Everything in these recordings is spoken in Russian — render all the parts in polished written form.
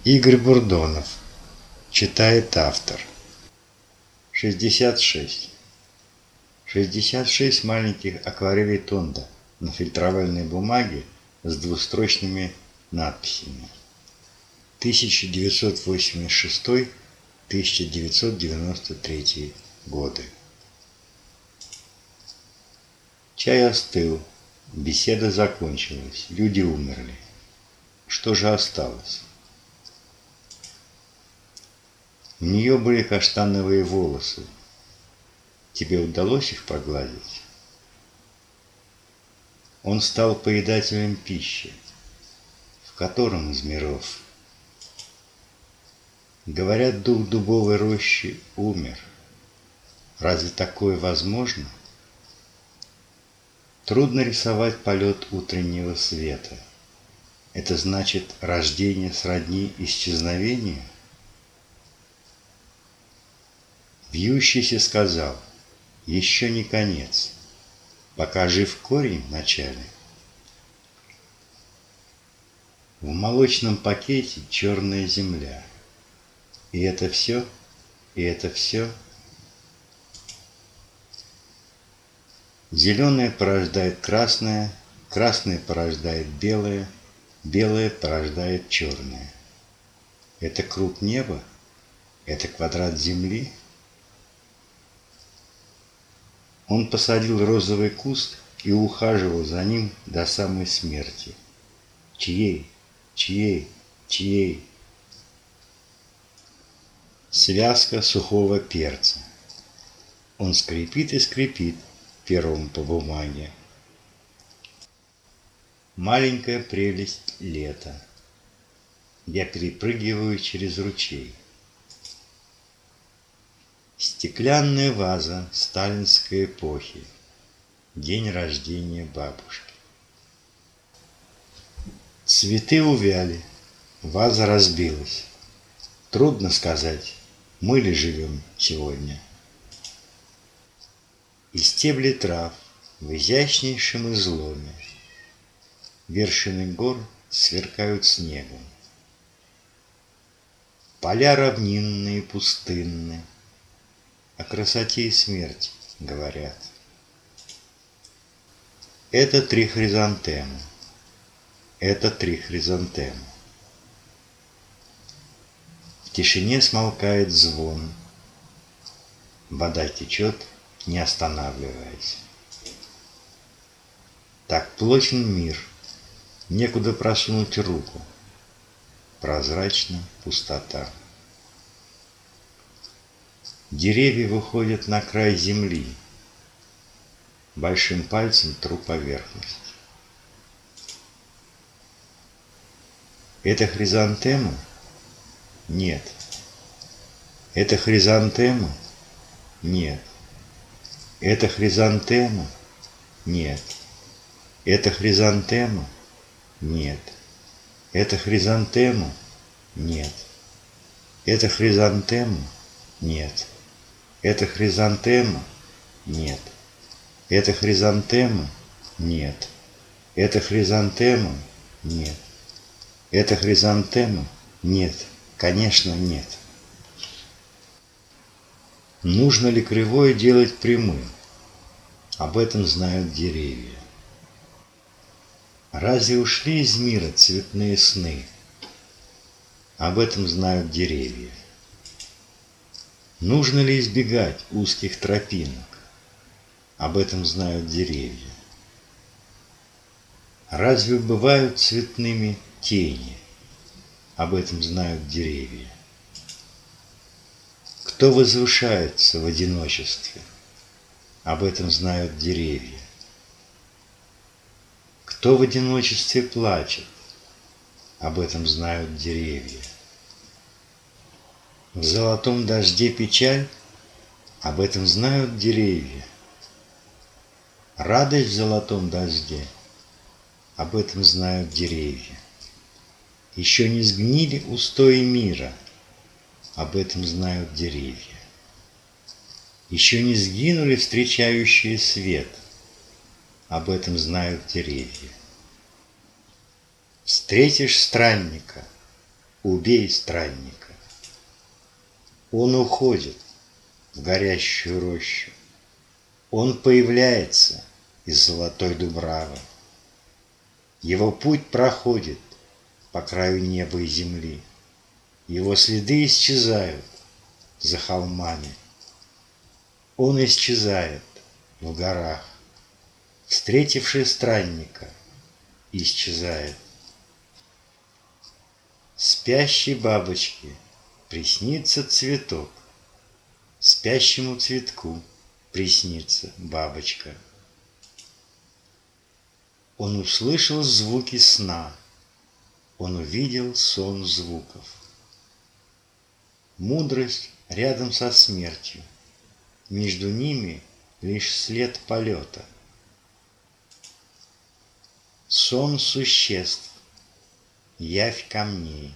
Игорь Бурдонов. Читает автор. 66. 66 маленьких акварелей Тонда на фильтровальной бумаге с двустрочными надписями. 1986-1993 годы. Чай остыл, беседа закончилась, люди умерли. Что же осталось? У нее были каштановые волосы. Тебе удалось их погладить? Он стал поедателем пищи. В котором из миров? Говорят, дух дубовой рощи умер. Разве такое возможно? Трудно рисовать полет утреннего света. Это значит рождение сродни исчезновению? Вьющийся сказал: еще не конец, пока жив корень в начале. В молочном пакете черная земля. И это все, и это все. Зеленое порождает красное, красное порождает белое, белое порождает черное. Это круг неба? Это квадрат земли? Он посадил розовый куст и ухаживал за ним до самой смерти. Чьей? Чьей? Чьей? Связка сухого перца. Он скрипит и скрипит пером по бумаге. Маленькая прелесть лета. Я перепрыгиваю через ручей. Стеклянная ваза сталинской эпохи. День рождения бабушки. Цветы увяли, ваза разбилась. Трудно сказать, мы ли живем сегодня. И стебли трав в изящнейшем изломе. Вершины гор сверкают снегом. Поля равнинные, пустынны. О красоте и смерти говорят. Это 3 хризантемы. Это 3 хризантемы. В тишине смолкает звон. Вода течет, не останавливаясь. Так плотен мир. Некуда просунуть руку. Прозрачна пустота. Деревья выходят на край земли. Большим пальцем тру поверхность. Это хризантема? Нет. Это хризантема? Нет. Это хризантема? Нет. Это хризантема? Нет. Это хризантема? Нет. Это хризантема? Нет. Это хризантема? Нет. Это хризантема? Нет. Это хризантема? Нет. Это хризантема? Нет. Конечно, нет. Нужно ли кривое делать прямым? Об этом знают деревья. Разве ушли из мира цветные сны? Об этом знают деревья. Нужно ли избегать узких тропинок? Об этом знают деревья. Разве бывают цветными тени? Об этом знают деревья. Кто возвышается в одиночестве? Об этом знают деревья. Кто в одиночестве плачет? Об этом знают деревья. В золотом дожде печаль? Об этом знают деревья. Радость в золотом дожде? Об этом знают деревья. Еще не сгнили устои мира? Об этом знают деревья. Еще не сгинули встречающие свет? Об этом знают деревья. Встретишь странника? убей странника. Он уходит в горящую рощу. Он появляется из золотой дубравы. Его путь проходит по краю неба и земли. Его следы исчезают за холмами. Он исчезает в горах. Встретивший странника исчезает. Спящей бабочке приснится цветок. Спящему цветку приснится бабочка. Он услышал звуки сна. Он увидел сон звуков. Мудрость рядом со смертью. Между ними лишь след полета. Сон существ, явь камней.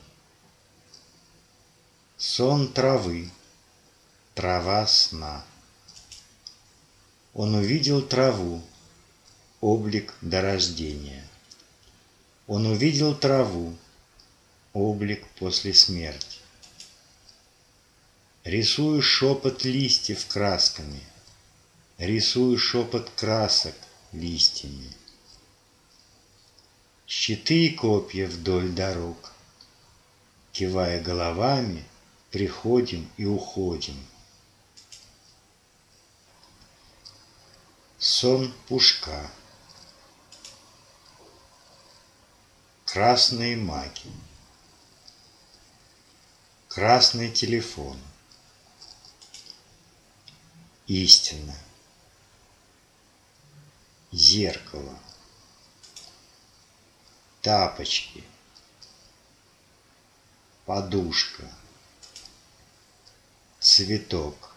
Сон травы, трава сна. Он увидел траву, облик до рождения. Он увидел траву, облик после смерти. Рисую шепот листьев красками, рисую шепот красок листьями. Щиты и копья вдоль дорог. Кивая головами, приходим и уходим. Сон пушка. Красные маки. Красный телефон. Истина. Зеркало. Тапочки. Подушка. Цветок.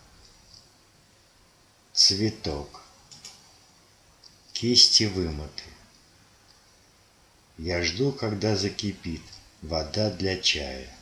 Цветок. Кисти вымыты. Я жду, когда закипит вода для чая.